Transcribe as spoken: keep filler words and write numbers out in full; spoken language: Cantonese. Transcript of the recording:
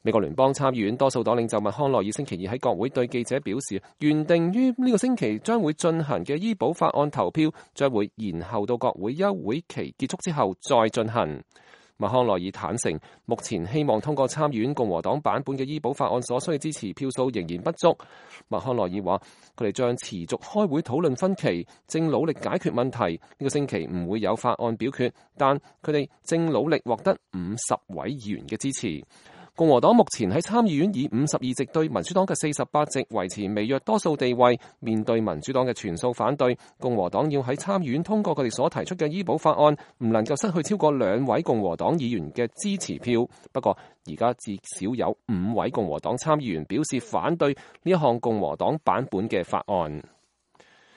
美國聯邦參議院多數黨領袖麥康奈爾星期二喺國會對記者表示，原定於呢個星期將會進行嘅醫保法案投票將會延後到國會休會期結束之後再進行。麥康奈爾坦承，目前希望通過參議院共和黨版本嘅醫保法案所需嘅支持票數仍然不足。麥康奈爾話，佢哋將持續開會討論分歧，正努力解決問題。呢個星期唔會有法案表決，但佢哋正努力獲得五十位議員嘅支持。共和黨目前喺參議院以五十二席對民主黨嘅四十八席維持微弱多數地位，面對民主黨嘅全數反對，共和黨要喺參議院通過佢哋所提出嘅醫保法案，唔能夠失去超過兩位共和黨議員嘅支持票。不過而家至少有五位共和黨參議員表示反對呢一項共和黨版本嘅法案。